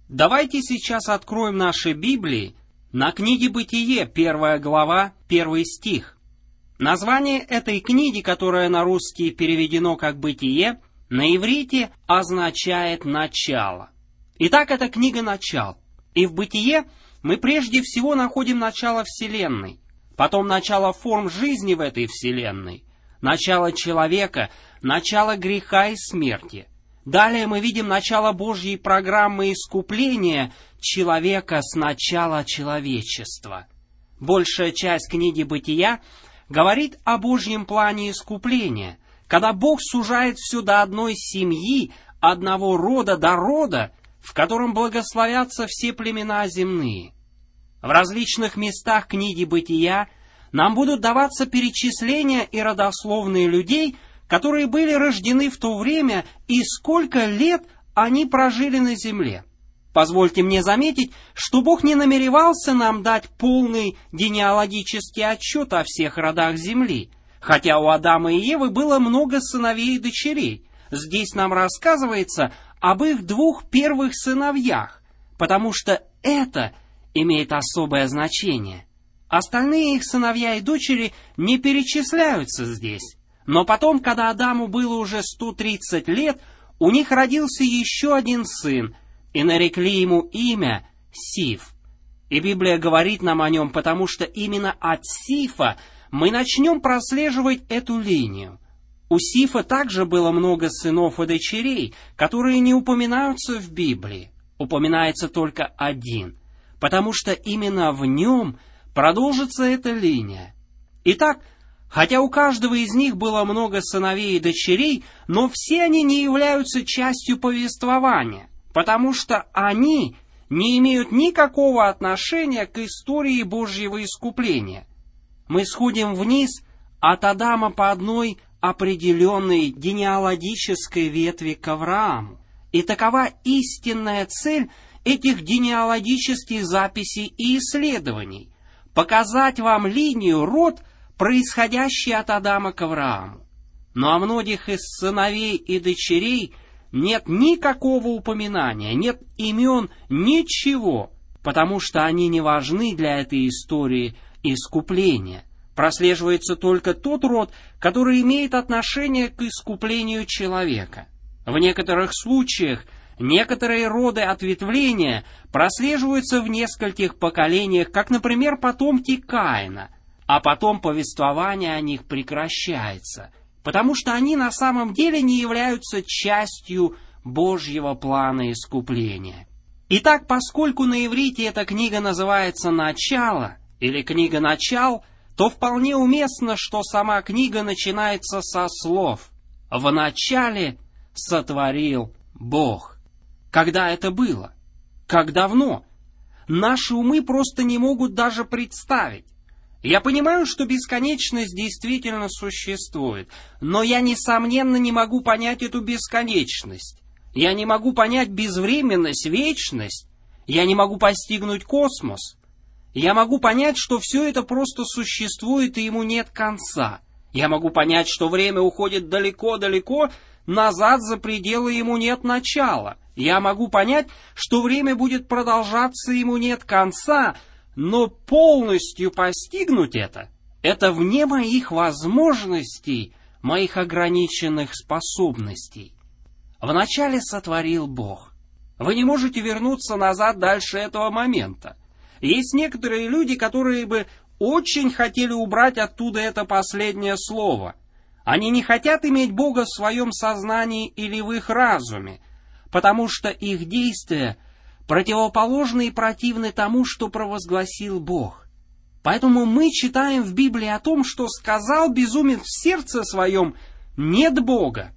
Давайте сейчас откроем наши Библии на книге «Бытие», 1 глава, 1 стих. Название этой книги, которое на русский переведено как «Бытие», на иврите означает «начало». Итак, это книга «Начал». И в «Бытие» мы прежде всего находим начало Вселенной, потом начало форм жизни в этой Вселенной, начало человека, начало греха и смерти. Далее мы видим начало Божьей программы искупления человека с начала человечества. Большая часть книги «Бытия» говорит о Божьем плане искупления, когда Бог сужает все до одной семьи, одного рода до рода, в котором благословятся все племена земные. В различных местах книги «Бытия» нам будут даваться перечисления и родословные людей, которые были рождены в то время, и сколько лет они прожили на земле. Позвольте мне заметить, что Бог не намеревался нам дать полный генеалогический отчет о всех родах земли, хотя у Адама и Евы было много сыновей и дочерей. Здесь нам рассказывается об их 2 первых сыновьях, потому что это имеет особое значение. Остальные их сыновья и дочери не перечисляются здесь. Но потом, когда Адаму было уже 130 лет, у них родился еще один сын, и нарекли ему имя Сиф. И Библия говорит нам о нем, потому что именно от Сифа мы начнем прослеживать эту линию. У Сифа также было много сынов и дочерей, которые не упоминаются в Библии. Упоминается только один, потому что именно в нем продолжится эта линия. Итак, хотя у каждого из них было много сыновей и дочерей, но все они не являются частью повествования, потому что они не имеют никакого отношения к истории Божьего искупления. Мы сходим вниз от Адама по одной определенной генеалогической ветви к Аврааму. И такова истинная цель этих генеалогических записей и исследований – показать вам линию, род, происходящий от Адама к Аврааму. Но о многих из сыновей и дочерей нет никакого упоминания, нет имен, ничего, потому что они не важны для этой истории искупления. Прослеживается только тот род, который имеет отношение к искуплению человека. В некоторых случаях некоторые роды ответвления прослеживаются в нескольких поколениях, как, например, потомки Каина, а потом повествование о них прекращается, потому что они на самом деле не являются частью Божьего плана искупления. Итак, поскольку на иврите эта книга называется «Начало» или «Книга начал», то вполне уместно, что сама книга начинается со слов «В начале сотворил Бог». Когда это было? Как давно? Наши умы просто не могут даже представить. Я понимаю, что бесконечность действительно существует, но я, несомненно, не могу понять эту бесконечность. Я не могу понять безвременность, вечность. Я не могу постигнуть космос. Я могу понять, что все это просто существует и ему нет конца. Я могу понять, что время уходит далеко-далеко, назад за пределы ему нет начала. Я могу понять, что время будет продолжаться, ему нет конца, но полностью постигнуть это вне моих возможностей, моих ограниченных способностей. Вначале сотворил Бог. Вы не можете вернуться назад дальше этого момента. Есть некоторые люди, которые бы очень хотели убрать оттуда это последнее слово. Они не хотят иметь Бога в своем сознании или в их разуме, потому что их действия противоположны и противны тому, что провозгласил Бог. Поэтому мы читаем в Библии о том, что сказал безумец в сердце своем: «Нет Бога».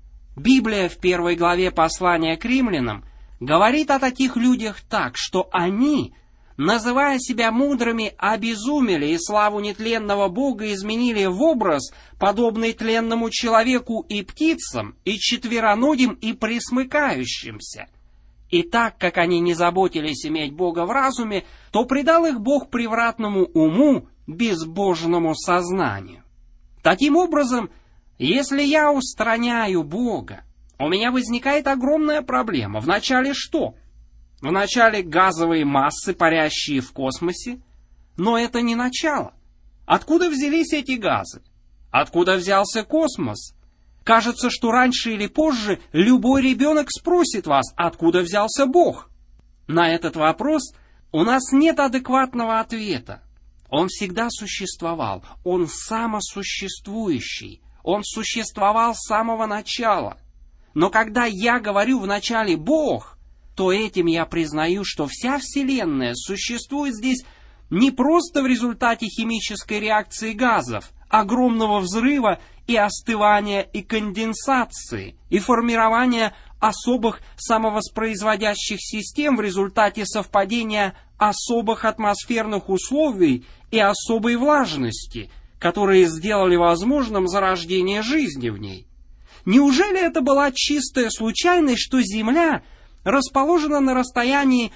Библия в 1 главе послания к римлянам говорит о таких людях так, что они, называя себя мудрыми, обезумели и славу нетленного Бога изменили в образ, подобный тленному человеку и птицам, и четвероногим, и пресмыкающимся. И так как они не заботились иметь Бога в разуме, то предал их Бог превратному уму, безбожному сознанию. Таким образом, если я устраняю Бога, у меня возникает огромная проблема. Вначале что? Вначале газовые массы, парящие в космосе. Но это не начало. Откуда взялись эти газы? Откуда взялся космос? Кажется, что раньше или позже любой ребенок спросит вас, откуда взялся Бог. На этот вопрос у нас нет адекватного ответа. Он всегда существовал, он самосуществующий, он существовал с самого начала. Но когда я говорю вначале «Бог», то этим я признаю, что вся Вселенная существует здесь не просто в результате химической реакции газов, огромного взрыва и остывания и конденсации, и формирования особых самовоспроизводящих систем в результате совпадения особых атмосферных условий и особой влажности, которые сделали возможным зарождение жизни в ней. Неужели это была чистая случайность, что Земля расположена на расстоянии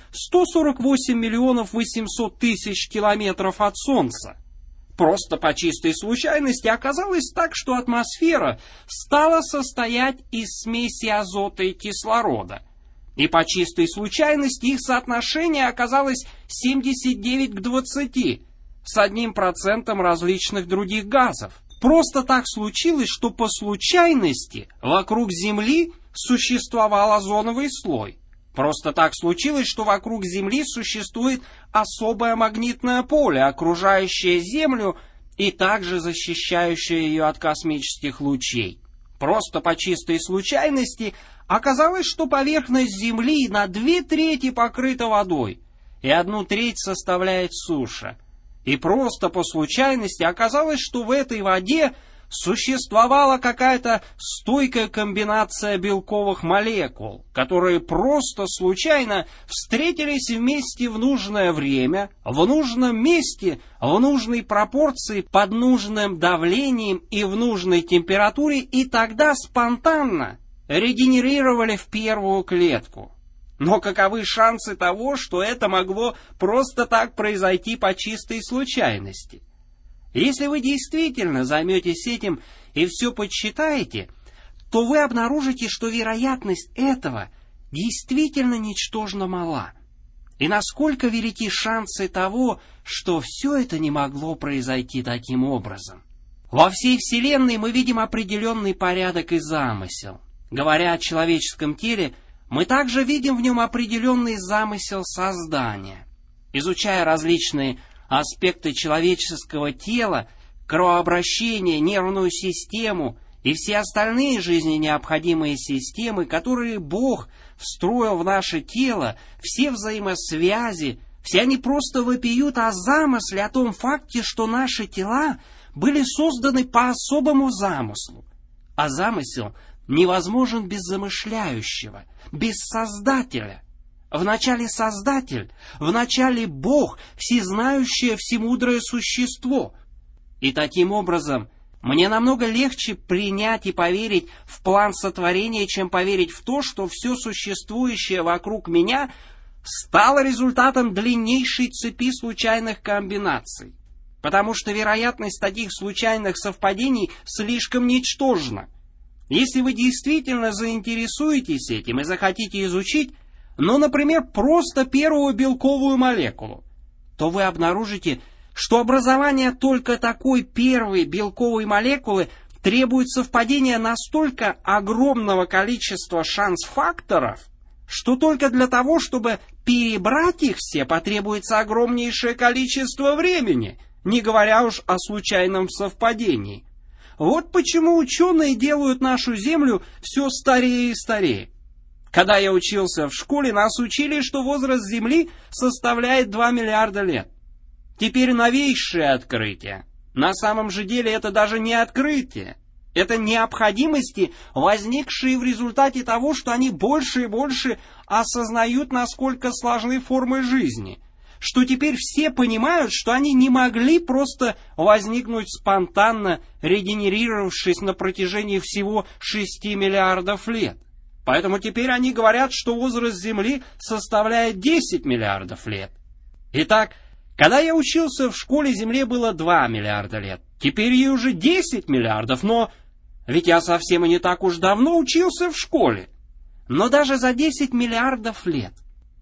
148 миллионов 800 тысяч километров от Солнца? Просто по чистой случайности оказалось так, что атмосфера стала состоять из смеси азота и кислорода. И по чистой случайности их соотношение оказалось 79 к 20, с 1% различных других газов. Просто так случилось, что по случайности вокруг Земли существовал озоновый слой. Просто так случилось, что вокруг Земли существует особое магнитное поле, окружающее Землю и также защищающее ее от космических лучей. Просто по чистой случайности оказалось, что поверхность Земли на 2/3 покрыта водой, и 1/3 составляет суша. И просто по случайности оказалось, что в этой воде существовала какая-то стойкая комбинация белковых молекул, которые просто случайно встретились вместе в нужное время, в нужном месте, в нужной пропорции, под нужным давлением и в нужной температуре, и тогда спонтанно регенерировали в первую клетку. Но каковы шансы того, что это могло просто так произойти по чистой случайности? Если вы действительно займетесь этим и все подсчитаете, то вы обнаружите, что вероятность этого действительно ничтожно мала. И насколько велики шансы того, что все это не могло произойти таким образом. Во всей Вселенной мы видим определенный порядок и замысел. Говоря о человеческом теле, мы также видим в нем определенный замысел создания. Изучая различные аспекты человеческого тела, кровообращение, нервную систему и все остальные жизни необходимые системы, которые Бог встроил в наше тело, все взаимосвязи, все они просто вопиют о замысле, о том факте, что наши тела были созданы по особому замыслу. А замысел невозможен без замышляющего, без Создателя. Вначале Создатель, вначале Бог, всезнающее, всемудрое существо. И таким образом мне намного легче принять и поверить в план сотворения, чем поверить в то, что все существующее вокруг меня стало результатом длиннейшей цепи случайных комбинаций. Потому что вероятность таких случайных совпадений слишком ничтожна. Если вы действительно заинтересуетесь этим и захотите изучить, например, просто первую белковую молекулу, то вы обнаружите, что образование только такой первой белковой молекулы требует совпадения настолько огромного количества шанс-факторов, что только для того, чтобы перебрать их все, потребуется огромнейшее количество времени, не говоря уж о случайном совпадении. Вот почему ученые делают нашу Землю все старее и старее. Когда я учился в школе, нас учили, что возраст Земли составляет 2 миллиарда лет. Теперь новейшее открытие. На самом же деле это даже не открытие. Это необходимости, возникшие в результате того, что они больше и больше осознают, насколько сложны формы жизни. Что теперь все понимают, что они не могли просто возникнуть спонтанно, регенерировавшись на протяжении всего 6 миллиардов лет. Поэтому теперь они говорят, что возраст Земли составляет 10 миллиардов лет. Итак, когда я учился в школе, Земле было 2 миллиарда лет. Теперь ей уже 10 миллиардов, но ведь я совсем и не так уж давно учился в школе. Но даже за 10 миллиардов лет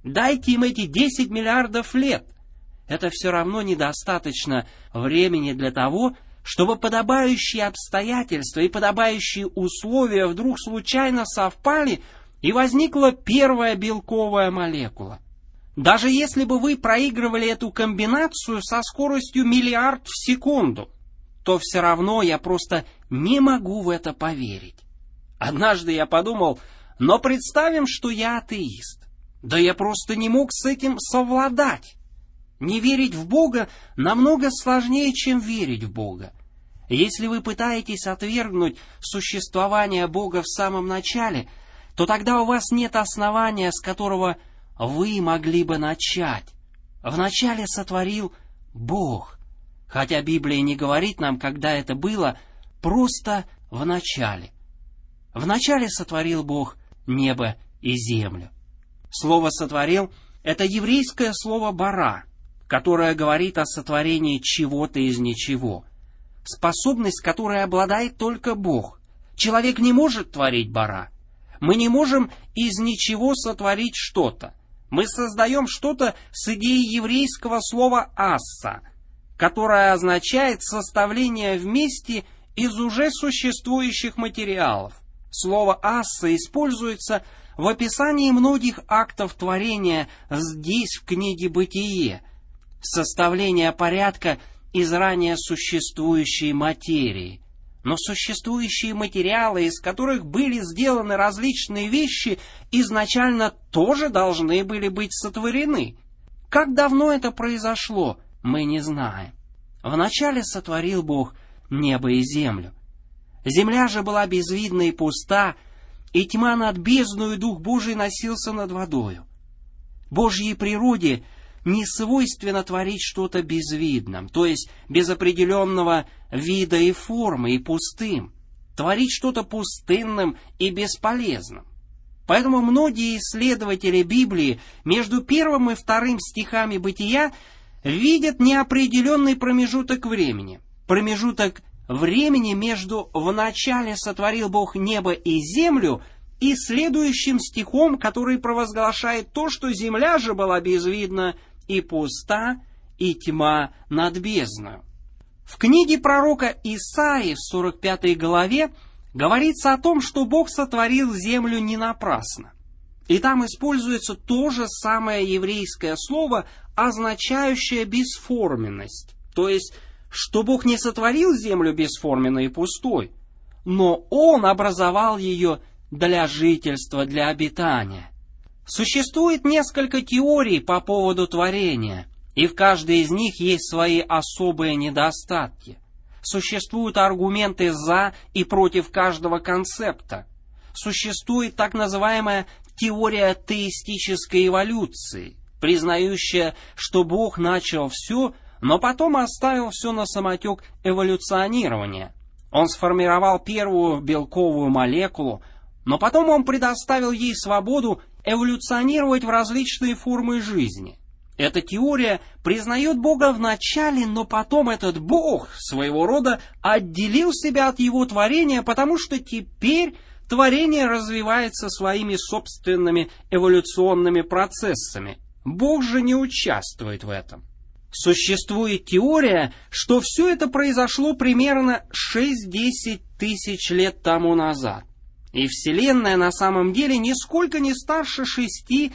Дайте им эти 10 миллиардов лет. Это все равно недостаточно времени для того, чтобы подобающие обстоятельства и подобающие условия вдруг случайно совпали, и возникла первая белковая молекула. Даже если бы вы проигрывали эту комбинацию со скоростью 1 миллиард в секунду, то все равно я просто не могу в это поверить. Однажды я подумал, но представим, что я атеист. Да я просто не мог с этим совладать. Не верить в Бога намного сложнее, чем верить в Бога. Если вы пытаетесь отвергнуть существование Бога в самом начале, то тогда у вас нет основания, с которого вы могли бы начать. Вначале сотворил Бог, хотя Библия не говорит нам, когда это было, просто в начале. Вначале сотворил Бог небо и землю. Слово «сотворил» — это еврейское слово «бара», которое говорит о сотворении чего-то из ничего. Способность, которой обладает только Бог. Человек не может творить бара. Мы не можем из ничего сотворить что-то. Мы создаем что-то с идеей еврейского слова «асса», которое означает составление вместе из уже существующих материалов. Слово «асса» используется в описании многих актов творения здесь, в книге «Бытие». Составление порядка из ранее существующей материи. Но существующие материалы, из которых были сделаны различные вещи, изначально тоже должны были быть сотворены. Как давно это произошло, мы не знаем. Вначале сотворил Бог небо и землю. Земля же была безвидна и пуста, и тьма над бездною, Дух Божий носился над водою. Божьей природе не свойственно творить что-то безвидным, то есть без определенного вида и формы, и пустым. Творить что-то пустынным и бесполезным. Поэтому многие исследователи Библии между 1 и 2 стихами Бытия видят неопределенный промежуток времени. Промежуток времени между «вначале сотворил Бог небо и землю» и следующим стихом, который провозглашает то, что земля же была безвидна и пуста, и тьма над бездною. В книге пророка Исаии в 45 главе говорится о том, что Бог сотворил землю не напрасно. И там используется то же самое еврейское слово, означающее бесформенность. То есть, что Бог не сотворил землю бесформенной и пустой, но Он образовал ее для жительства, для обитания. Существует несколько теорий по поводу творения, и в каждой из них есть свои особые недостатки. Существуют аргументы за и против каждого концепта. Существует так называемая теория теистической эволюции, признающая, что Бог начал все, но потом оставил все на самотек эволюционирования. Он сформировал первую белковую молекулу, но потом он предоставил ей свободу эволюционировать в различные формы жизни. Эта теория признает Бога в начале, но потом этот Бог своего рода отделил себя от его творения, потому что теперь творение развивается своими собственными эволюционными процессами. Бог же не участвует в этом. Существует теория, что все это произошло примерно 6-10 тысяч лет тому назад. И Вселенная на самом деле нисколько не старше 6-10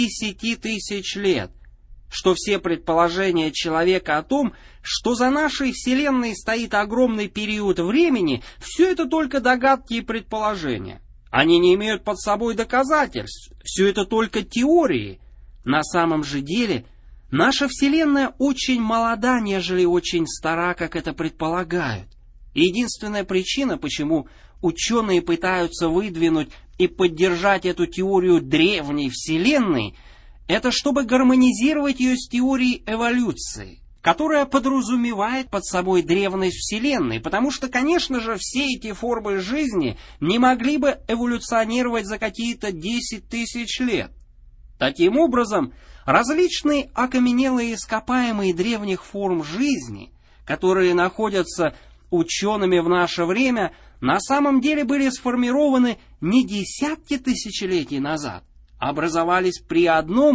тысяч лет, что все предположения человека о том, что за нашей Вселенной стоит огромный период времени, все это только догадки и предположения. Они не имеют под собой доказательств, все это только теории. На самом же деле наша Вселенная очень молода, нежели очень стара, как это предполагают. Единственная причина, почему ученые пытаются выдвинуть и поддержать эту теорию древней Вселенной, это чтобы гармонизировать ее с теорией эволюции, которая подразумевает под собой древность Вселенной, потому что, конечно же, все эти формы жизни не могли бы эволюционировать за какие-то 10 тысяч лет. Таким образом, различные окаменелые ископаемые древних форм жизни, которые находятся учеными в наше время, на самом деле были сформированы не десятки тысячелетий назад, а образовались при одном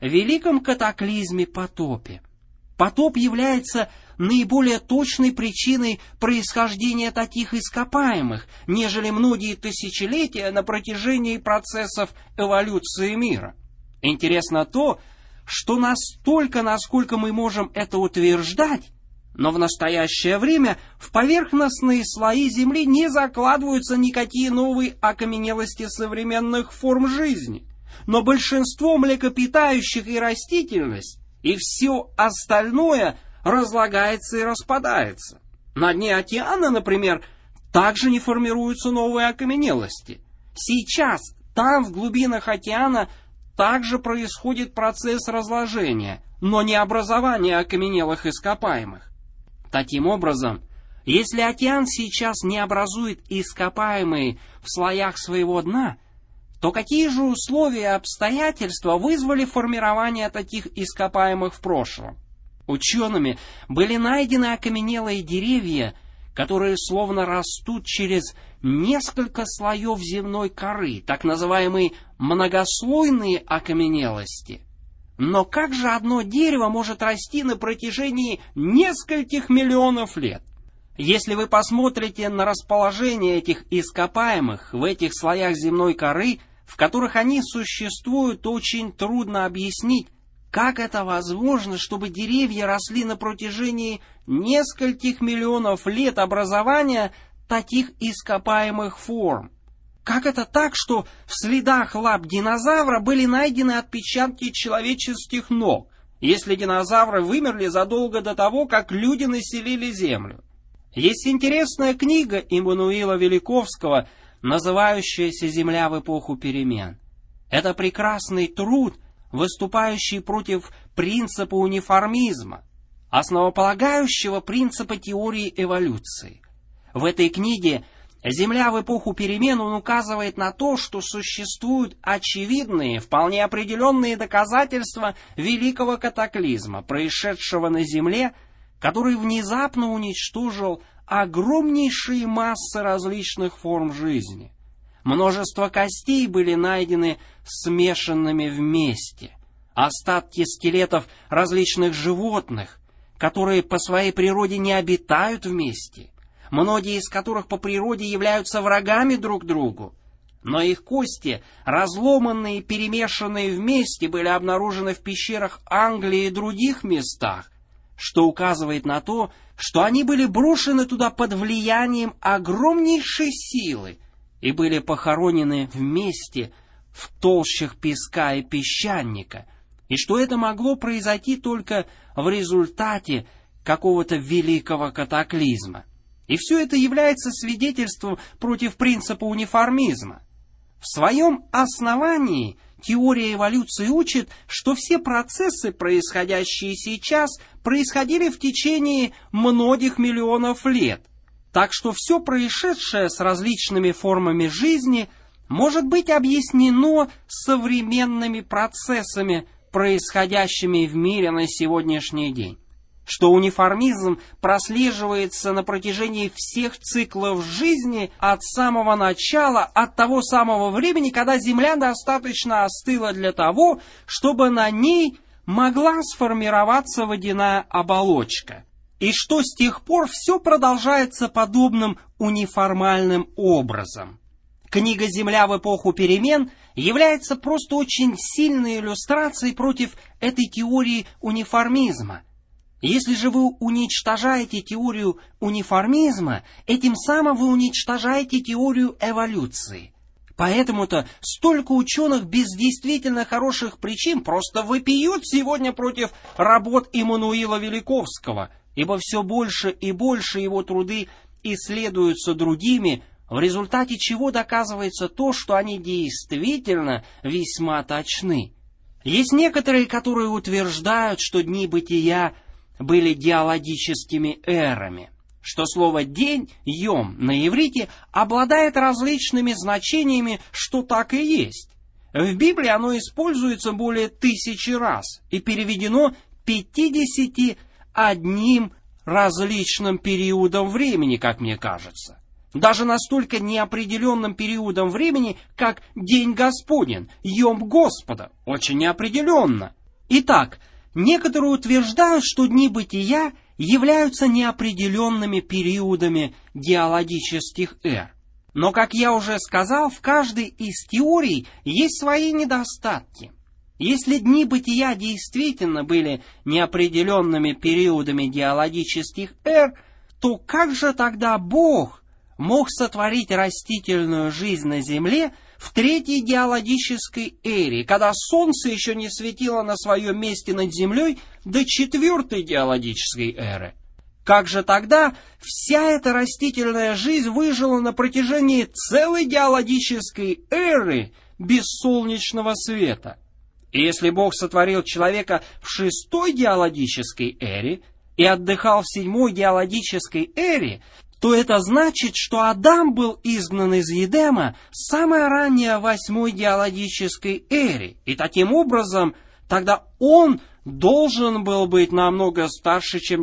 великом катаклизме потопе. Потоп является наиболее точной причиной происхождения таких ископаемых, нежели многие тысячелетия на протяжении процессов эволюции мира. Интересно то, что настолько, насколько мы можем это утверждать, но в настоящее время в поверхностные слои Земли не закладываются никакие новые окаменелости современных форм жизни. Но большинство млекопитающих и растительность, и все остальное разлагается и распадается. На дне океана, например, также не формируются новые окаменелости. Сейчас там, в глубинах океана, также происходит процесс разложения, но не образования окаменелых ископаемых. Таким образом, если океан сейчас не образует ископаемые в слоях своего дна, то какие же условия и обстоятельства вызвали формирование таких ископаемых в прошлом? Учеными были найдены окаменелые деревья, которые словно растут через несколько слоев земной коры, так называемые многослойные окаменелости. Но как же одно дерево может расти на протяжении нескольких миллионов лет? Если вы посмотрите на расположение этих ископаемых в этих слоях земной коры, в которых они существуют, то очень трудно объяснить, как это возможно, чтобы деревья росли на протяжении нескольких миллионов лет образования таких ископаемых форм. Как это так, что в следах лап динозавра были найдены отпечатки человеческих ног, если динозавры вымерли задолго до того, как люди населили Землю? Есть интересная книга Иммануила Великовского, называющаяся «Земля в эпоху перемен». Это прекрасный труд, выступающий против принципа униформизма, основополагающего принципа теории эволюции. В этой книге «Земля в эпоху перемен» он указывает на то, что существуют очевидные, вполне определенные доказательства великого катаклизма, происшедшего на Земле, который внезапно уничтожил огромнейшие массы различных форм жизни. Множество костей были найдены смешанными вместе. Остатки скелетов различных животных, которые по своей природе не обитают вместе, многие из которых по природе являются врагами друг другу. Но их кости, разломанные и перемешанные вместе, были обнаружены в пещерах Англии и других местах, что указывает на то, что они были брошены туда под влиянием огромнейшей силы и были похоронены вместе в толщах песка и песчаника, и что это могло произойти только в результате какого-то великого катаклизма. И все это является свидетельством против принципа униформизма. В своем основании теория эволюции учит, что все процессы, происходящие сейчас, происходили в течение многих миллионов лет. Так что все происшедшее с различными формами жизни может быть объяснено современными процессами, происходящими в мире на сегодняшний день. Что униформизм прослеживается на протяжении всех циклов жизни от самого начала, от того самого времени, когда Земля достаточно остыла для того, чтобы на ней могла сформироваться водяная оболочка. И что с тех пор все продолжается подобным униформальным образом. Книга «Земля в эпоху перемен» является просто очень сильной иллюстрацией против этой теории униформизма. Если же вы уничтожаете теорию униформизма, этим самым вы уничтожаете теорию эволюции. Поэтому-то столько ученых без действительно хороших причин просто вопиют сегодня против работ Иммануила Великовского, ибо все больше и больше его труды исследуются другими, в результате чего доказывается то, что они действительно весьма точны. Есть некоторые, которые утверждают, что дни бытия были геологическими эрами, что слово «день», «йом» на иврите обладает различными значениями, что так и есть. В Библии оно используется более 1000 раз и переведено 51 различным периодом времени, как мне кажется. Даже настолько неопределенным периодом времени, как День Господень, Йом Господа, очень неопределенно. Итак, некоторые утверждают, что дни бытия являются неопределенными периодами геологических эр. Но, как я уже сказал, в каждой из теорий есть свои недостатки. Если дни бытия действительно были неопределенными периодами геологических эр, то как же тогда Бог мог сотворить растительную жизнь на Земле в третьей геологической эре, когда Солнце еще не светило на своем месте над Землей до четвертой геологической эры? Как же тогда вся эта растительная жизнь выжила на протяжении целой геологической эры без солнечного света? И если Бог сотворил человека в шестой геологической эре и отдыхал в седьмой геологической эре, то это значит, что Адам был изгнан из Едема самое раннее в восьмой геологической эре, и таким образом тогда он должен был быть намного старше, чем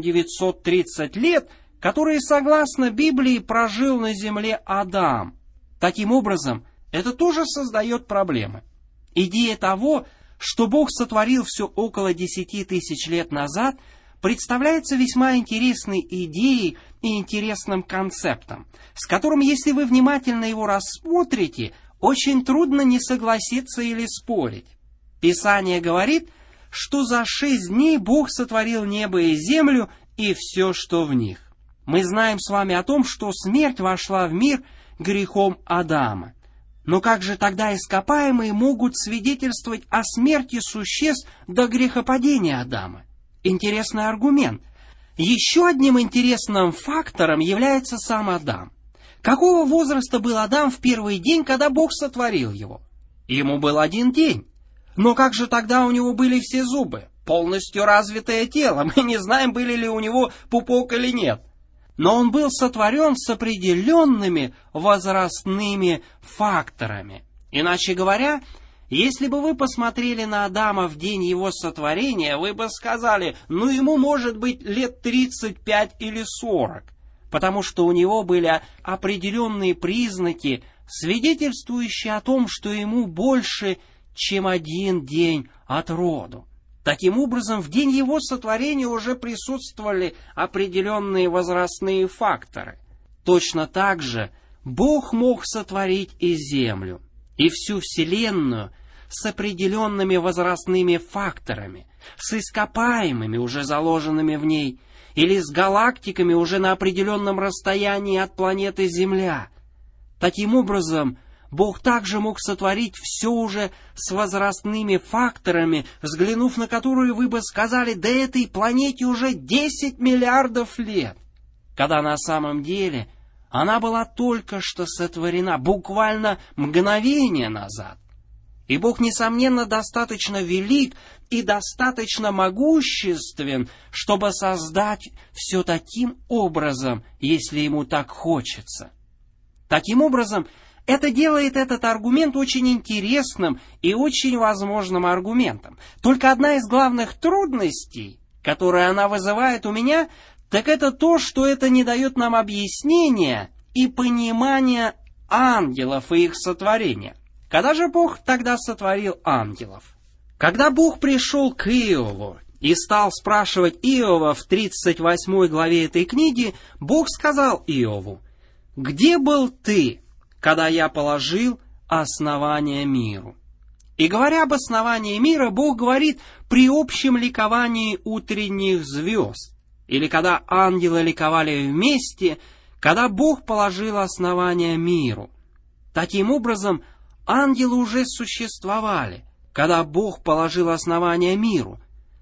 930 лет, которые, согласно Библии, прожил на земле Адам. Таким образом, это тоже создает проблемы. Идея того, что Бог сотворил все около 10 тысяч лет назад, представляется весьма интересной идеей и интересным концептом, с которым, если вы внимательно его рассмотрите, очень трудно не согласиться или спорить. Писание говорит, что за 6 дней Бог сотворил небо и землю и все, что в них. Мы знаем с вами о том, что смерть вошла в мир грехом Адама. Но как же тогда ископаемые могут свидетельствовать о смерти существ до грехопадения Адама? Интересный аргумент. Еще одним интересным фактором является сам Адам. Какого возраста был Адам в первый день, когда Бог сотворил его? Ему был 1 день. Но как же тогда у него были все зубы? Полностью развитое тело. Мы не знаем, были ли у него пупок или нет. Но он был сотворен с определенными возрастными факторами. Иначе говоря, если бы вы посмотрели на Адама в день его сотворения, вы бы сказали, ну ему может быть лет 35 или 40, потому что у него были определенные признаки, свидетельствующие о том, что ему больше, чем 1 день от роду. Таким образом, в день его сотворения уже присутствовали определенные возрастные факторы. Точно так же Бог мог сотворить и землю, и всю Вселенную с определенными возрастными факторами, с ископаемыми, уже заложенными в ней, или с галактиками, уже на определенном расстоянии от планеты Земля. Таким образом, Бог также мог сотворить все уже с возрастными факторами, взглянув на которые вы бы сказали, да этой планете уже 10 миллиардов лет, когда на самом деле она была только что сотворена, буквально мгновение назад. И Бог, несомненно, достаточно велик и достаточно могуществен, чтобы создать все таким образом, если ему так хочется. Таким образом, это делает этот аргумент очень интересным и очень возможным аргументом. Только одна из главных трудностей, которую она вызывает у меня, так это то, что это не дает нам объяснения и понимания ангелов и их сотворения. Когда же Бог тогда сотворил ангелов? Когда Бог пришел к Иову и стал спрашивать Иова в 38 главе этой книги, Бог сказал Иову: «Где был ты, когда я положил основание миру?» И говоря об основании мира, Бог говорит при общем ликовании утренних звезд, или когда ангелы ликовали вместе, когда Бог положил основание миру. Таким образом, ангелы уже существовали, когда Бог положил основание миру.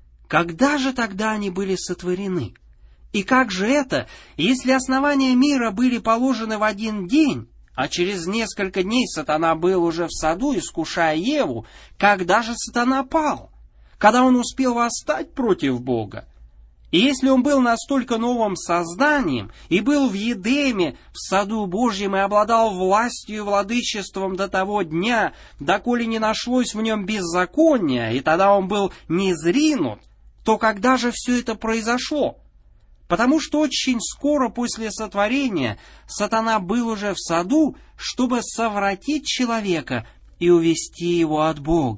Когда же тогда они были сотворены? И как же это, если основания мира были положены в 1 день, а через несколько дней сатана был уже в саду, искушая Еву, когда же сатана пал? Когда он успел восстать против Бога? И если он был настолько новым созданием, и был в Едеме, в саду Божьем, и обладал властью и владычеством до того дня, доколе не нашлось в нем беззакония, и тогда он был низринут, то когда же все это произошло? Потому что очень скоро после сотворения сатана был уже в саду, чтобы совратить человека и увести его от Бога.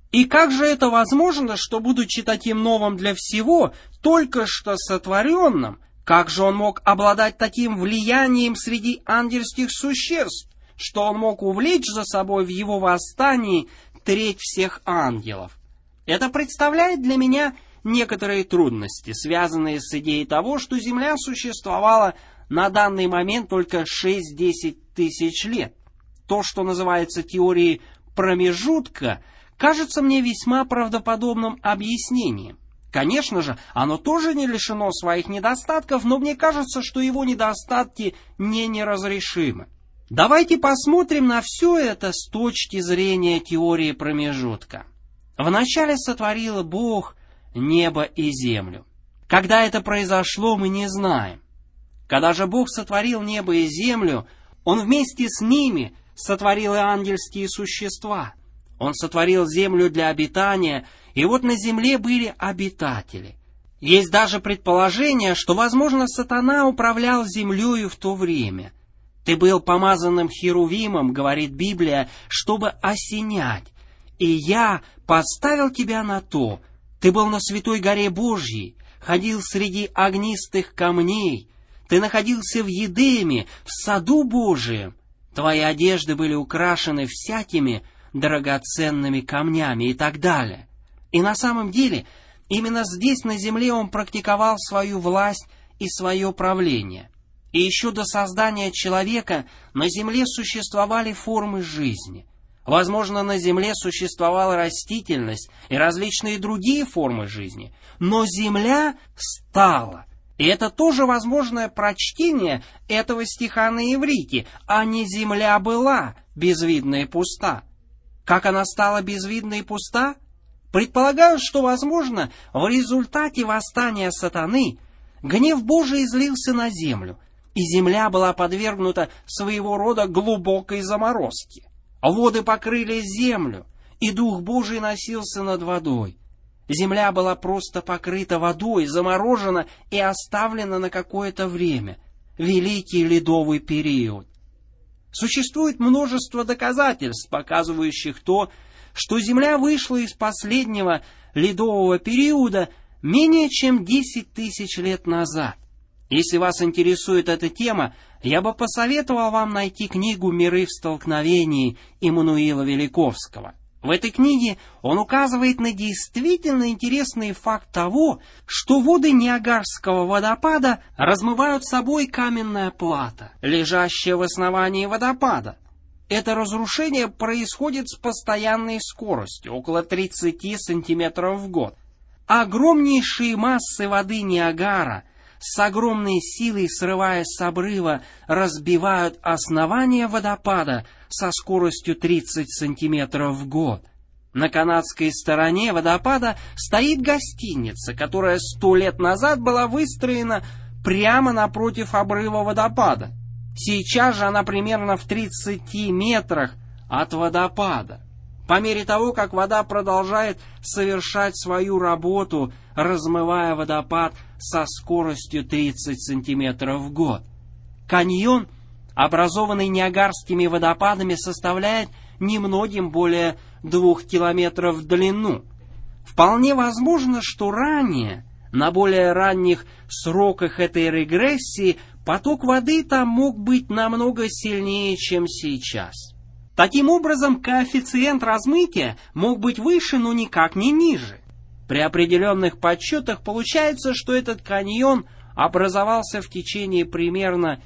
И как же это возможно, что, будучи таким новым для всего, только что сотворенным, как же он мог обладать таким влиянием среди ангельских существ, что он мог увлечь за собой в его восстании треть всех ангелов? Это представляет для меня некоторые трудности, связанные с идеей того, что Земля существовала на данный момент только 6-10 тысяч лет. То, что называется теорией промежутка, кажется мне весьма правдоподобным объяснением. Конечно же, оно тоже не лишено своих недостатков, но мне кажется, что его недостатки не неразрешимы. Давайте посмотрим на все это с точки зрения теории промежутка. Вначале сотворил Бог небо и землю. Когда это произошло, мы не знаем. Когда же Бог сотворил небо и землю, Он вместе с ними сотворил и ангельские существа. Он сотворил землю для обитания, и вот на земле были обитатели. Есть даже предположение, что, возможно, сатана управлял землею в то время. «Ты был помазанным херувимом, — говорит Библия, — чтобы осенять, и я поставил тебя на то. Ты был на святой горе Божьей, ходил среди огнистых камней, ты находился в Едеме, в саду Божием. Твои одежды были украшены всякими драгоценными камнями» и так далее. И на самом деле, именно здесь, на земле, он практиковал свою власть и свое правление. И еще до создания человека на земле существовали формы жизни. Возможно, на земле существовала растительность и различные другие формы жизни. Но земля стала. И это тоже возможное прочтение этого стиха на иврите, а не земля была безвидна и пуста. Как она стала безвидна и пуста? Предполагают, что, возможно, в результате восстания сатаны гнев Божий излился на землю, и земля была подвергнута своего рода глубокой заморозке. Воды покрыли землю, и Дух Божий носился над водой. Земля была просто покрыта водой, заморожена и оставлена на какое-то время. Великий ледовый период. Существует множество доказательств, показывающих то, что Земля вышла из последнего ледового периода менее чем 10 тысяч лет назад. Если вас интересует эта тема, я бы посоветовал вам найти книгу «Миры в столкновении» Иммануила Великовского. В этой книге он указывает на действительно интересный факт того, что воды Ниагарского водопада размывают собой каменная плата, лежащая в основании водопада. Это разрушение происходит с постоянной скоростью, около 30 сантиметров в год. Огромнейшие массы воды Ниагара с огромной силой, срываясь с обрыва, разбивают основание водопада со скоростью 30 сантиметров в год. На канадской стороне водопада стоит гостиница, которая 100 лет назад была выстроена прямо напротив обрыва водопада. Сейчас же она примерно в 30 метрах от водопада. По мере того, как вода продолжает совершать свою работу, размывая водопад со скоростью 30 сантиметров в год. Каньон, образованный Ниагарскими водопадами, составляет немногим более 2 километров в длину. Вполне возможно, что ранее, на более ранних сроках этой регрессии, поток воды там мог быть намного сильнее, чем сейчас. Таким образом, коэффициент размытия мог быть выше, но никак не ниже. При определенных подсчетах получается, что этот каньон образовался в течение примерно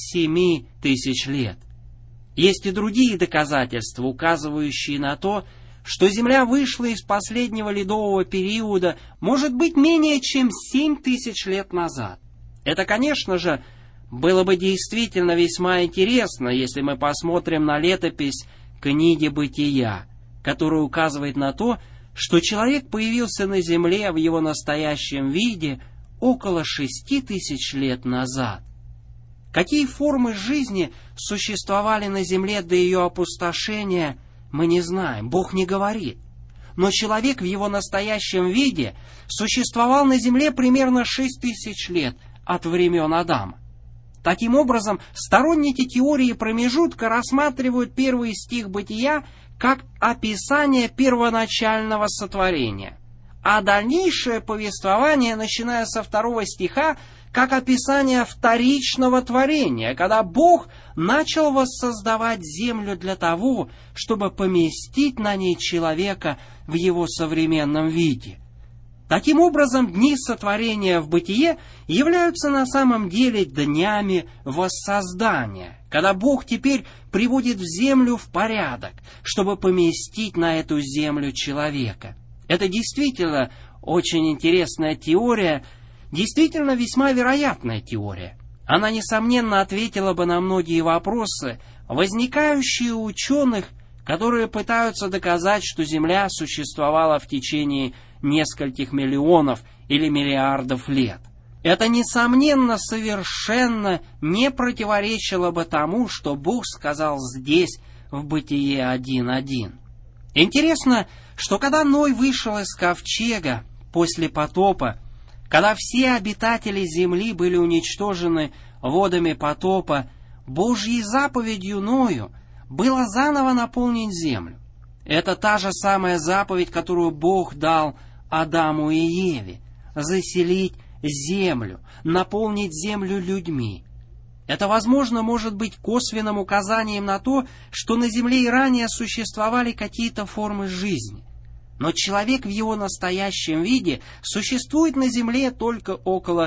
7 тысяч лет. Есть и другие доказательства, указывающие на то, что Земля вышла из последнего ледового периода, может быть, менее чем 7 тысяч лет назад. Это, конечно же, было бы действительно весьма интересно, если мы посмотрим на летопись книги «Бытия», которая указывает на то, что человек появился на Земле в его настоящем виде около 6 тысяч лет назад. Какие формы жизни существовали на Земле до ее опустошения, мы не знаем, Бог не говорит. Но человек в его настоящем виде существовал на Земле примерно 6 тысяч лет от времен Адама. Таким образом, сторонники теории промежутка рассматривают первый стих Бытия как описание первоначального сотворения, а дальнейшее повествование, начиная со 2 стиха, как описание вторичного творения, когда Бог начал воссоздавать землю для того, чтобы поместить на ней человека в его современном виде. Таким образом, дни сотворения в Бытие являются на самом деле днями воссоздания, когда Бог теперь приводит землю в порядок, чтобы поместить на эту землю человека. Это действительно очень интересная теория, действительно весьма вероятная теория. Она, несомненно, ответила бы на многие вопросы, возникающие у ученых, которые пытаются доказать, что Земля существовала в течение нескольких миллионов или миллиардов лет. Это, несомненно, совершенно не противоречило бы тому, что Бог сказал здесь, в Бытие 1:1. Интересно, что когда Ной вышел из ковчега после потопа, когда все обитатели земли были уничтожены водами потопа, Божьей заповедью Ною было заново наполнить землю. Это та же самая заповедь, которую Бог дал Адаму и Еве — заселить землю, наполнить землю людьми. Это, возможно, может быть косвенным указанием на то, что на земле и ранее существовали какие-то формы жизни. Но человек в его настоящем виде существует на земле только около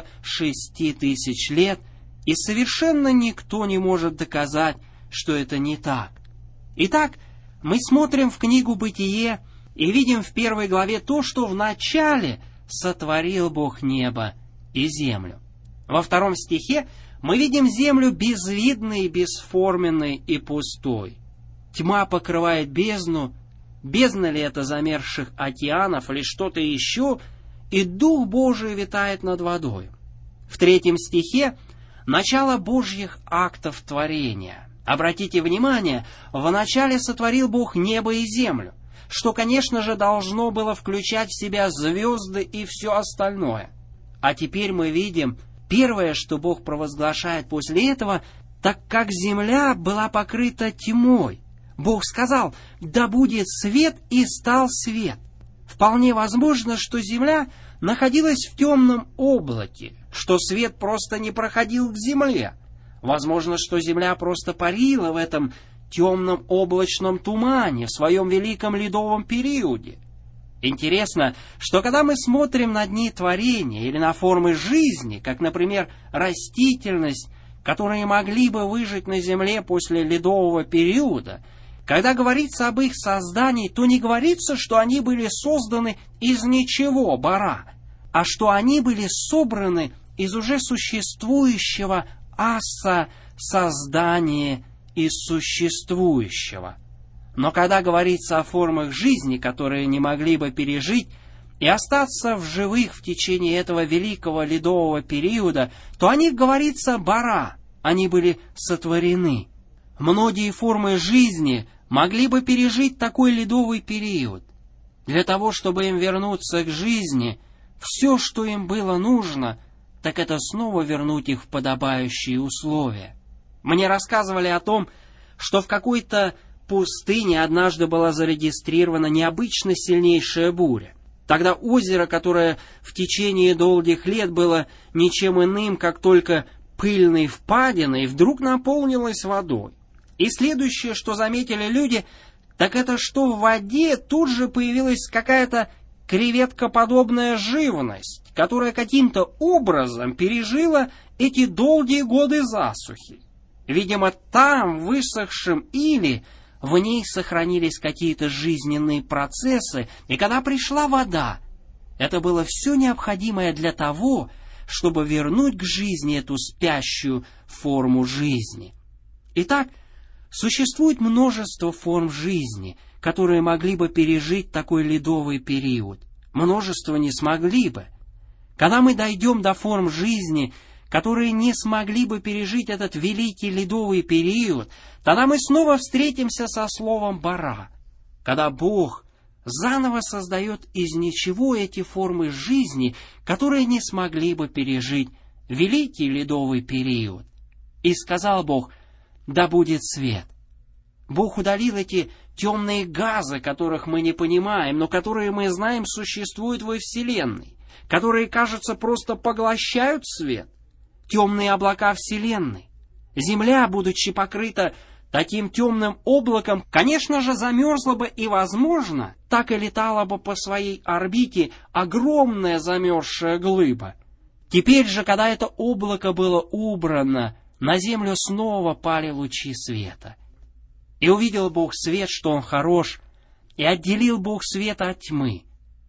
6000 лет, и совершенно никто не может доказать, что это не так. Итак, мы смотрим в книгу «Бытие» и видим в 1 главе то, что вначале сотворил Бог небо и землю. Во 2 стихе мы видим землю безвидной, бесформенной и пустой. Тьма покрывает бездну. Бездна ли это замерзших океанов или что-то еще, и Дух Божий витает над водой. В 3 стихе начало Божьих актов творения. Обратите внимание, вначале сотворил Бог небо и землю, что, конечно же, должно было включать в себя звезды и все остальное. А теперь мы видим, первое, что Бог провозглашает после этого, так как земля была покрыта тьмой. Бог сказал: «Да будет свет», и стал свет. Вполне возможно, что земля находилась в темном облаке, что свет просто не проходил к земле. Возможно, что земля просто парила в этом темном облачном тумане в своем великом ледовом периоде. Интересно, что когда мы смотрим на дни творения или на формы жизни, как, например, растительность, которые могли бы выжить на земле после ледового периода, когда говорится об их создании, то не говорится, что они были созданы из ничего бара, а что они были собраны из уже существующего асса создания из существующего. Но когда говорится о формах жизни, которые не могли бы пережить и остаться в живых в течение этого великого ледового периода, то о них говорится бара, они были сотворены. Многие формы жизни могли бы пережить такой ледовый период. Для того, чтобы им вернуться к жизни, все, что им было нужно, так это снова вернуть их в подобающие условия. Мне рассказывали о том, что в какой-то пустыне однажды была зарегистрирована необычно сильнейшая буря. Тогда озеро, которое в течение долгих лет было ничем иным, как только пыльной впадиной, вдруг наполнилось водой. И следующее, что заметили люди, так это, что в воде тут же появилась какая-то креветкоподобная живность, которая каким-то образом пережила эти долгие годы засухи. Видимо, там, в высохшем иле, в ней сохранились какие-то жизненные процессы, и когда пришла вода, это было все необходимое для того, чтобы вернуть к жизни эту спящую форму жизни. Итак, существует множество форм жизни, которые могли бы пережить такой ледовый период. Множество не смогли бы. Когда мы дойдем до форм жизни, которые не смогли бы пережить этот великий ледовый период, тогда мы снова встретимся со словом «бара», когда Бог заново создает из ничего эти формы жизни, которые не смогли бы пережить великий ледовый период. И сказал Бог: да будет свет. Бог удалил эти темные газы, которых мы не понимаем, но которые мы знаем существуют во Вселенной, которые, кажется, просто поглощают свет. Темные облака Вселенной. Земля, будучи покрыта таким темным облаком, конечно же, замерзла бы и, возможно, так и летала бы по своей орбите огромная замерзшая глыба. Теперь же, когда это облако было убрано, на землю снова пали лучи света. И увидел Бог свет, что он хорош, и отделил Бог света от тьмы.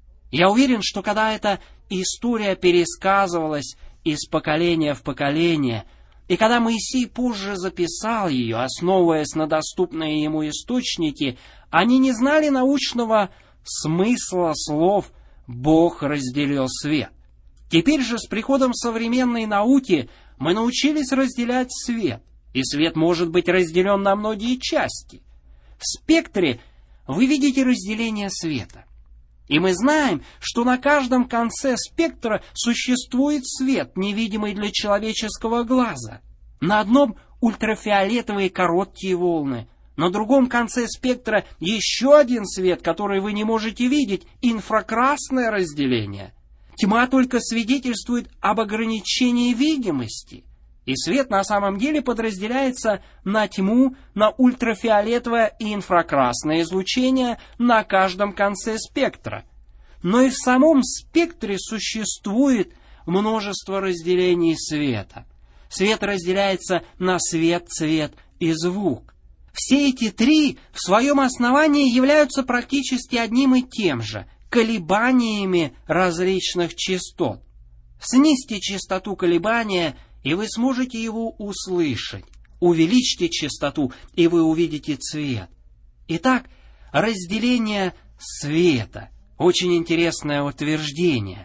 Я уверен, что когда эта история пересказывалась из поколения в поколение, и когда Моисей позже записал ее, основываясь на доступные ему источники, они не знали научного смысла слов «Бог разделил свет». Теперь же с приходом современной науки мы научились разделять свет, и свет может быть разделен на многие части. В спектре вы видите разделение света. И мы знаем, что на каждом конце спектра существует свет, невидимый для человеческого глаза. На одном ультрафиолетовые короткие волны, на другом конце спектра еще один свет, который вы не можете видеть, инфракрасное разделение. Тьма только свидетельствует об ограничении видимости. И свет на самом деле подразделяется на тьму, на ультрафиолетовое и инфракрасное излучение на каждом конце спектра. Но и в самом спектре существует множество разделений света. Свет разделяется на свет, цвет и звук. Все эти три в своем основании являются практически одним и тем же – колебаниями различных частот. Снизьте частоту колебания, и вы сможете его услышать. Увеличьте частоту, и вы увидите цвет. Итак, разделение света. Очень интересное утверждение.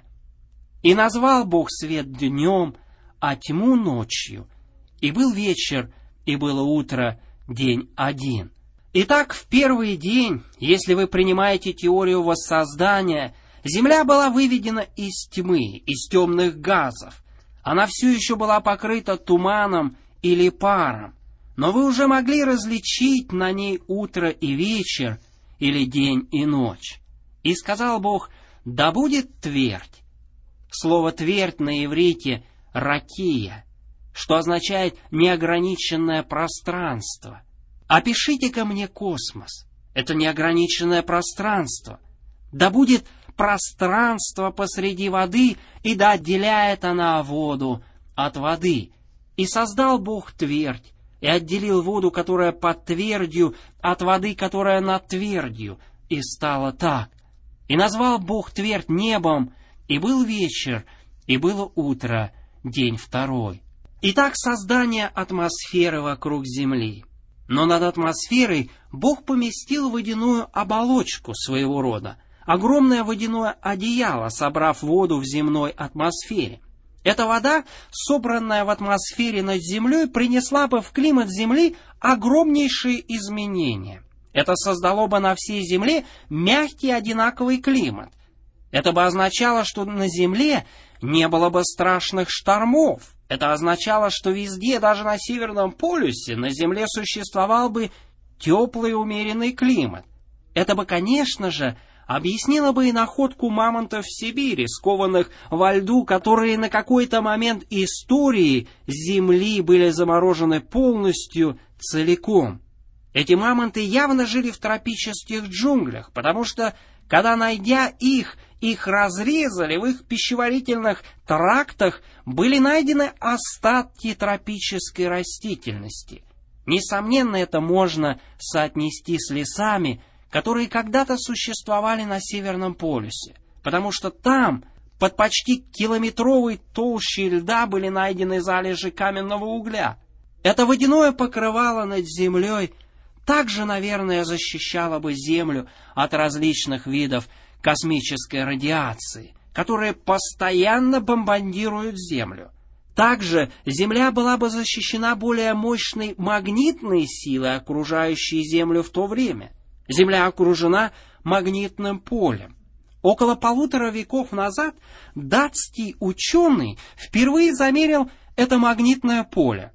«И назвал Бог свет днем, а тьму ночью. И был вечер, и было утро, день один». Итак, в первый день, если вы принимаете теорию воссоздания, Земля была выведена из тьмы, из темных газов. Она все еще была покрыта туманом или паром, но вы уже могли различить на ней утро и вечер, или день и ночь. И сказал Бог: да будет твердь. Слово «твердь» на иврите «ракия», что означает «неограниченное пространство». Опишите-ка мне космос. Это неограниченное пространство. Да будет пространство посреди воды, и да отделяет она воду от воды. И создал Бог твердь, и отделил воду, которая под твердью, от воды, которая над твердью. И стало так. И назвал Бог твердь небом, и был вечер, и было утро, день второй. Итак, создание атмосферы вокруг Земли. Но над атмосферой Бог поместил водяную оболочку своего рода, огромное водяное одеяло, собрав воду в земной атмосфере. Эта вода, собранная в атмосфере над Землей, принесла бы в климат Земли огромнейшие изменения. Это создало бы на всей Земле мягкий одинаковый климат. Это бы означало, что на Земле не было бы страшных штормов. Это означало, что везде, даже на Северном полюсе, на Земле существовал бы теплый умеренный климат. Это бы, конечно же, объяснило бы и находку мамонтов в Сибири, скованных во льду, которые на какой-то момент истории Земли были заморожены полностью, целиком. Эти мамонты явно жили в тропических джунглях, потому что, когда, найдя их разрезали, в их пищеварительных трактах были найдены остатки тропической растительности. Несомненно, это можно соотнести с лесами, которые когда-то существовали на Северном полюсе, потому что там, под почти километровой толщей льда, были найдены залежи каменного угля. Это водяное покрывало над землей также, наверное, защищало бы Землю от различных видов космической радиации, которые постоянно бомбардируют Землю. Также Земля была бы защищена более мощной магнитной силой, окружающей Землю в то время. Земля окружена магнитным полем. Около 1,5 века назад датский ученый впервые замерил это магнитное поле,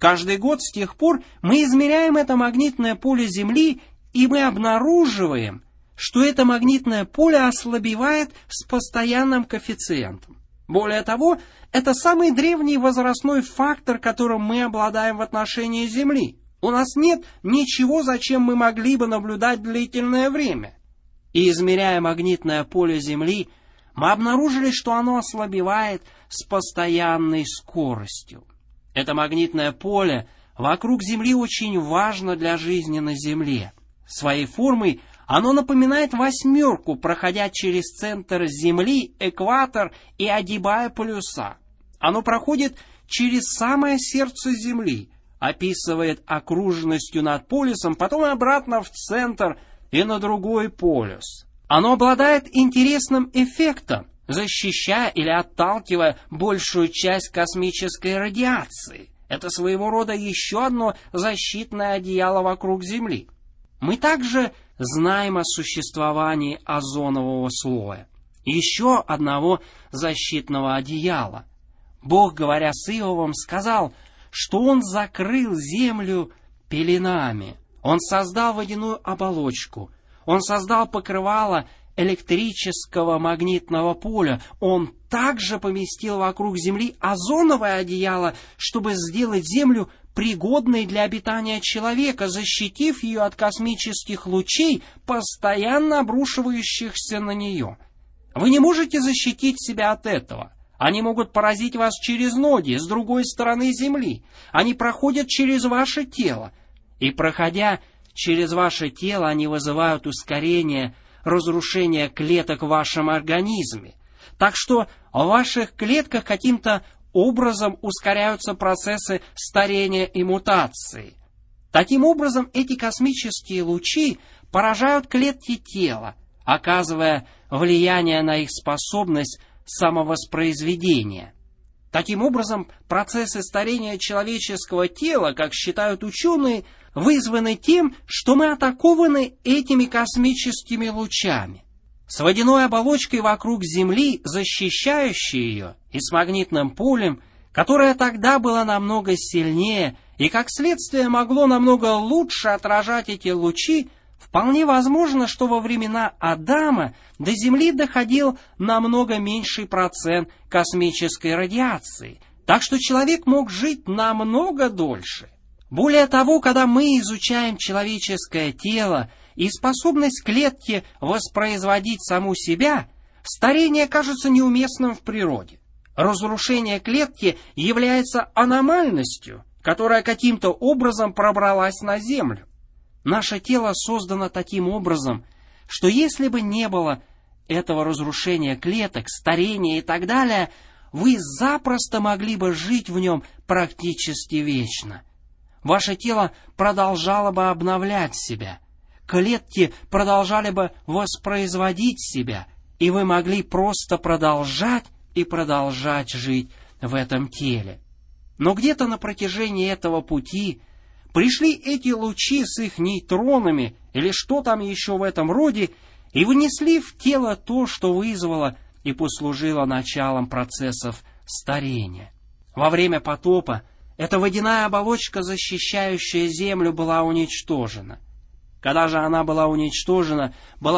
Каждый год с тех пор мы измеряем это магнитное поле Земли, и мы обнаруживаем, что это магнитное поле ослабевает с постоянным коэффициентом. Более того, это самый древний возрастной фактор, которым мы обладаем в отношении Земли. У нас нет ничего, за чем мы могли бы наблюдать длительное время. И измеряя магнитное поле Земли, мы обнаружили, что оно ослабевает с постоянной скоростью. Это магнитное поле вокруг Земли очень важно для жизни на Земле. Своей формой оно напоминает восьмерку, проходя через центр Земли, экватор и огибая полюса. Оно проходит через самое сердце Земли, описывает окружностью над полюсом, потом обратно в центр и на другой полюс. Оно обладает интересным эффектом, защищая или отталкивая большую часть космической радиации. Это своего рода еще одно защитное одеяло вокруг Земли. Мы также знаем о существовании озонового слоя, еще одного защитного одеяла. Бог, говоря с Иовом, сказал, что Он закрыл землю пеленами. Он создал водяную оболочку. Он создал покрывало электрического магнитного поля. Он также поместил вокруг Земли озоновое одеяло, чтобы сделать Землю пригодной для обитания человека, защитив ее от космических лучей, постоянно обрушивающихся на нее. Вы не можете защитить себя от этого. Они могут поразить вас через ноги, с другой стороны Земли. Они проходят через ваше тело. И, проходя через ваше тело, они вызывают ускорение разрушения клеток в вашем организме. Так что в ваших клетках каким-то образом ускоряются процессы старения и мутации. Таким образом, эти космические лучи поражают клетки тела, оказывая влияние на их способность самовоспроизведения. Таким образом, процессы старения человеческого тела, как считают ученые, вызваны тем, что мы атакованы этими космическими лучами. С водяной оболочкой вокруг Земли, защищающей ее, и с магнитным полем, которое тогда было намного сильнее и, как следствие, могло намного лучше отражать эти лучи, вполне возможно, что во времена Адама до Земли доходил намного меньший процент космической радиации, так что человек мог жить намного дольше. Более того, когда мы изучаем человеческое тело и способность клетки воспроизводить саму себя, старение кажется неуместным в природе. Разрушение клетки является аномальностью, которая каким-то образом пробралась на Землю. Наше тело создано таким образом, что если бы не было этого разрушения клеток, старения и так далее, вы запросто могли бы жить в нем практически вечно. Ваше тело продолжало бы обновлять себя, клетки продолжали бы воспроизводить себя, и вы могли просто продолжать и продолжать жить в этом теле. Но где-то на протяжении этого пути пришли эти лучи с их нейтронами, или что там еще в этом роде, и внесли в тело то, что вызвало и послужило началом процессов старения. Во время потопа эта водяная оболочка, защищающая Землю, была уничтожена. Когда же она была уничтожена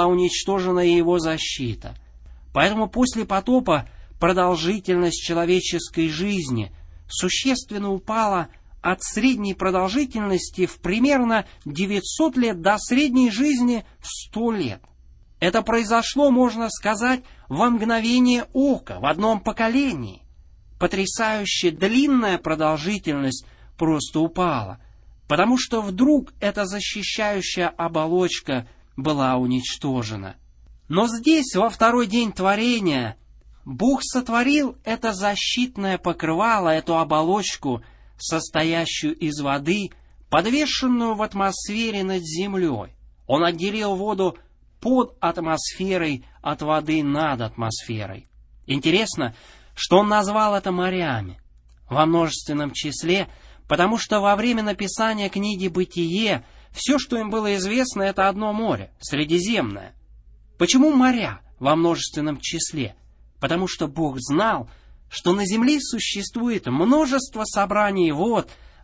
и его защита. Поэтому после потопа продолжительность человеческой жизни существенно упала от средней продолжительности в примерно 900 лет до средней жизни в 100 лет. Это произошло, можно сказать, во мгновение ока, в одном поколении. Потрясающе длинная продолжительность просто упала, потому что вдруг эта защищающая оболочка была уничтожена. Но здесь, во второй день творения, Бог сотворил это защитное покрывало, эту оболочку, состоящую из воды, подвешенную в атмосфере над землей. Он отделил воду под атмосферой от воды над атмосферой. Интересно, что он назвал это морями во множественном числе, потому что во время написания книги «Бытие» все, что им было известно, это одно море, Средиземное. Почему моря во множественном числе? Потому что Бог знал, что на земле существует множество собраний вод,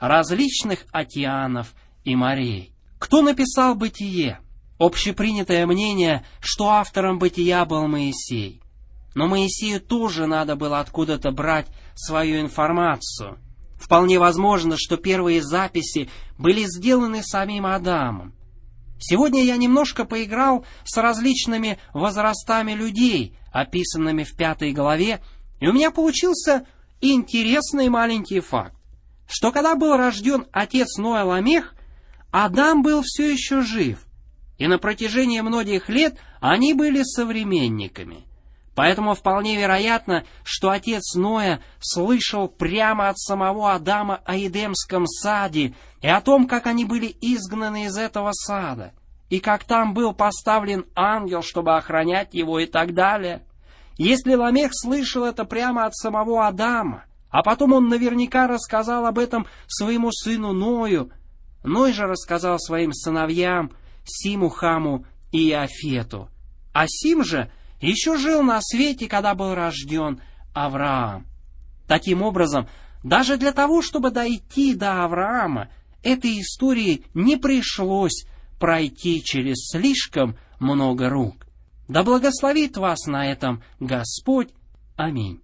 различных океанов и морей. Кто написал «Бытие»? Общепринятое мнение, что автором «Бытия» был Моисей. Но Моисею тоже надо было откуда-то брать свою информацию. Вполне возможно, что первые записи были сделаны самим Адамом. Сегодня я немножко поиграл с различными возрастами людей, описанными в 5 главе, и у меня получился интересный маленький факт, что когда был рожден отец Ноя Ламех, Адам был все еще жив, и на протяжении многих лет они были современниками. Поэтому вполне вероятно, что отец Ноя слышал прямо от самого Адама о Эдемском саде и о том, как они были изгнаны из этого сада, и как там был поставлен ангел, чтобы охранять его и так далее. Если Ламех слышал это прямо от самого Адама, а потом он наверняка рассказал об этом своему сыну Ною, Ной же рассказал своим сыновьям Симу, Хаму и Иафету, а Сим же еще жил на свете, когда был рожден Авраам. Таким образом, даже для того, чтобы дойти до Авраама, этой истории не пришлось пройти через слишком много рук. Да благословит вас на этом Господь. Аминь.